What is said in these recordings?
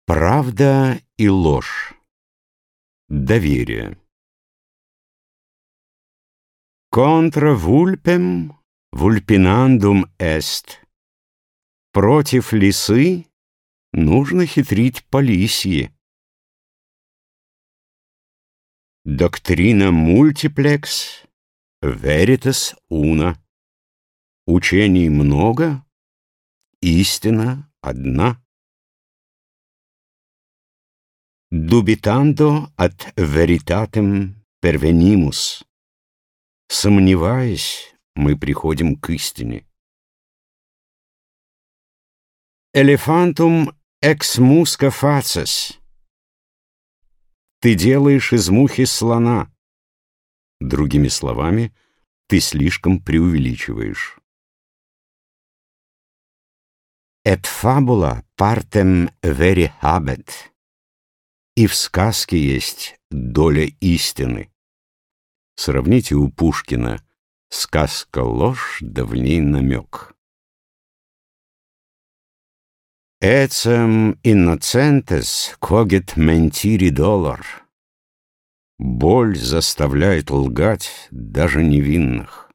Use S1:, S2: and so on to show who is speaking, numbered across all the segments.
S1: Правда и ложь. Доверие. Contra vulpem vulpinandum est. Против лисы нужно хитрить по лисьи. Doctrina multiplex veritas una. Учений много, истина одна. Dubitando ad veritatem pervenimus. Сомневаясь, мы приходим к истине. Elephantum ex musca faces. Ты делаешь из мухи слона. Другими словами, ты слишком преувеличиваешь. Et fabula partem veri habet. И в сказке есть доля истины. Сравните у Пушкина «Сказка ложь, да в ней намек». Ecem innocentes cogit mentiri dolor. Боль заставляет лгать даже невинных.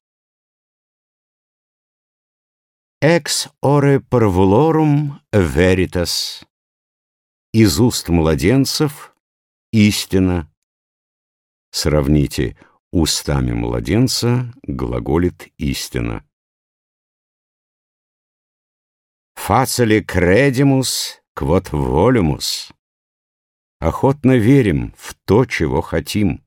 S1: Ex ore parvulorum veritas. Из уст младенцев истина. Сравните, устами младенца глаголит истина. Facile credimus quod volumus. Охотно верим в то, чего хотим.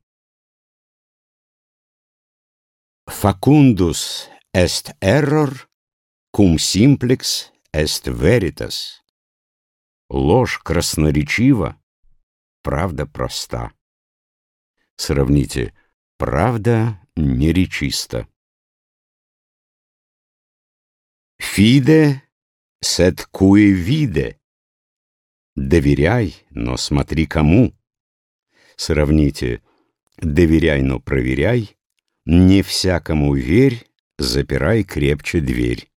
S1: Facundus est error, cum simplex est veritas. Ложь красноречива, правда проста. Сравните, правда неречиста. Fide sed cui vide. Доверяй, но смотри кому. Сравните, доверяй, но проверяй. Не всякому верь, запирай крепче дверь.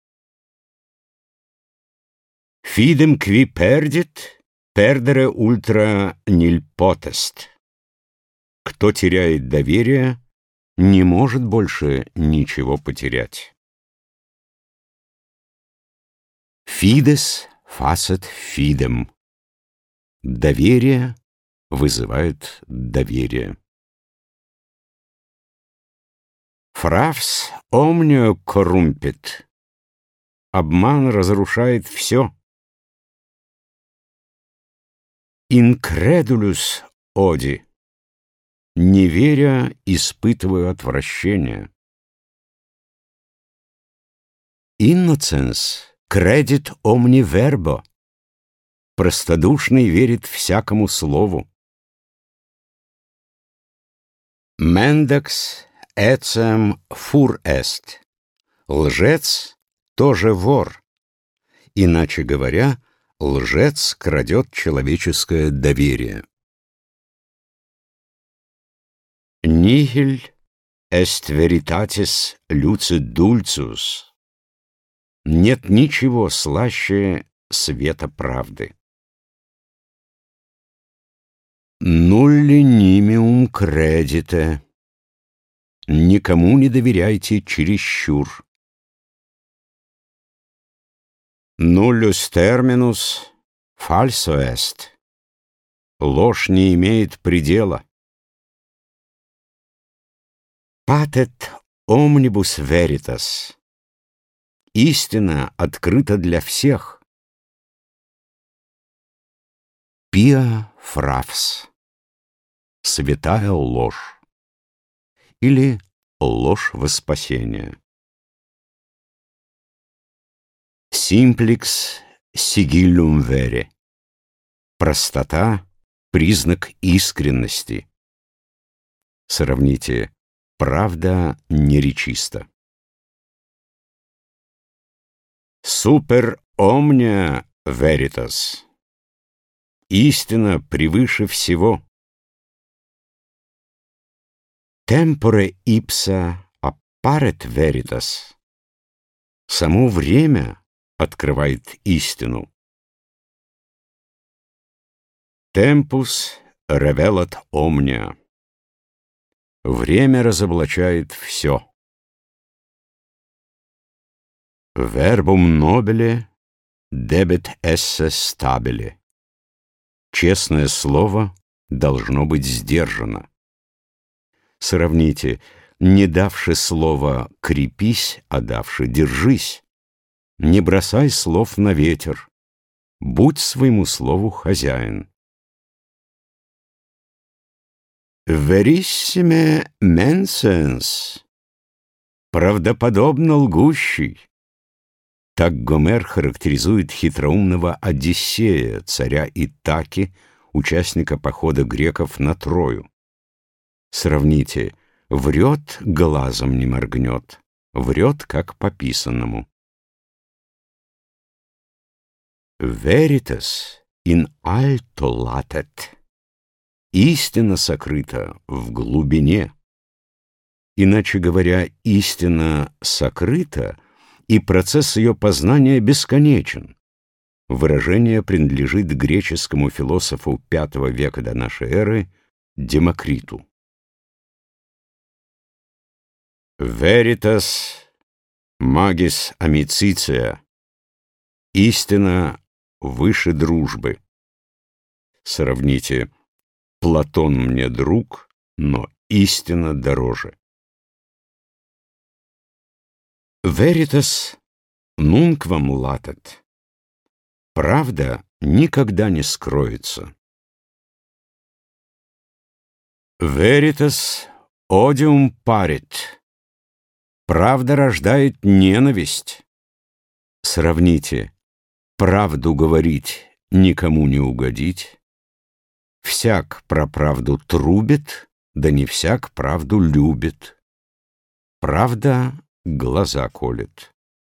S1: Fidem qui perdit, perdere ultra nil potest. Кто теряет доверие, не может больше ничего потерять. Fides facet fidem. Доверие вызывает доверие. Fraus omnio corrumpit. Обман разрушает все. Incredulus odi. Не веря, испытываю отвращение. Innocens credit omni verbo. Простодушный верит всякому слову. Mendax ecem fur est. Лжец тоже вор. Иначе говоря, лжец крадет человеческое доверие. Nihil est veritatis lucid dulcius. Нет ничего слаще света правды. Nulli nimium credite. Никому не доверяйте чересчур. Nullus terminus falso est. Ложь не имеет предела. Patet omnibus veritas. Истина открыта для всех. Pia fraus. Святая ложь. Или ложь во спасение. Simplix sigillum vere. Простота — признак искренности. Сравните, правда неречиста. Super omnia veritas. Истина превыше всего. Tempore ipsa apparet veritas. Само время открывает истину. Tempus revelat omnia. Время разоблачает все. Verbum nobile debet esse stabile. Честное слово должно быть сдержано. Сравните: не давши слова крепись, а давши держись. Не бросай слов на ветер. Будь своему слову хозяин. Verissime mensens. Правдоподобно лгущий. Так Гомер характеризует хитроумного Одиссея, царя Итаки, участника похода греков на Трою. Сравните: врет, глазом не моргнет, врет, как по писанному. Veritas in alto latet. Истина сокрыта в глубине. Иначе говоря, истина сокрыта, и процесс ее познания бесконечен. Выражение принадлежит греческому философу V века до нашей эры Демокриту. Veritas magis amicitia. Истина выше дружбы. Сравните: Платон мне друг, но истина дороже. Veritas nunquam latet. Правда никогда не скроется. Veritas odium parit. Правда рождает ненависть. Сравните: правду говорить, никому не угодить. Всяк про правду трубит, да не всяк правду любит. Правда глаза колет.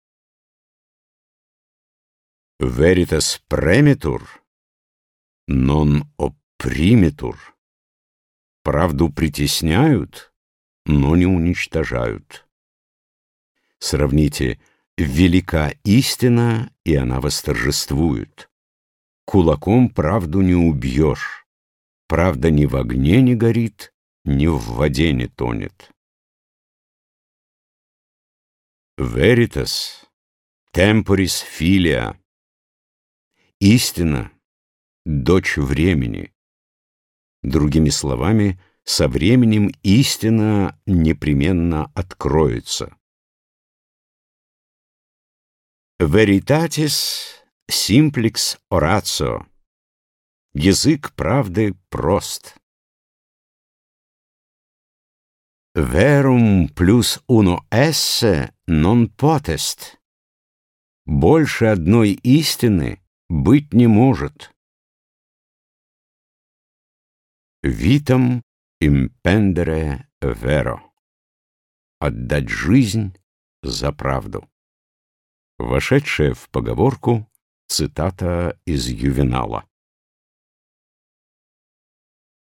S1: Veritas premitur, non opprimitur. Правду притесняют, но не уничтожают. Сравните: велика истина, и она восторжествует. Кулаком правду не убьешь. Правда ни в огне не горит, ни в воде не тонет. Veritas temporis filia. Истина — дочь времени. Другими словами, со временем истина непременно откроется. Veritatis simplex oratio. Язык правды прост. Verum plus uno esse non potest. Больше одной истины быть не может. Vitam impendere vero. Отдать жизнь за правду. Вошедшая в поговорку цитата из Ювенала.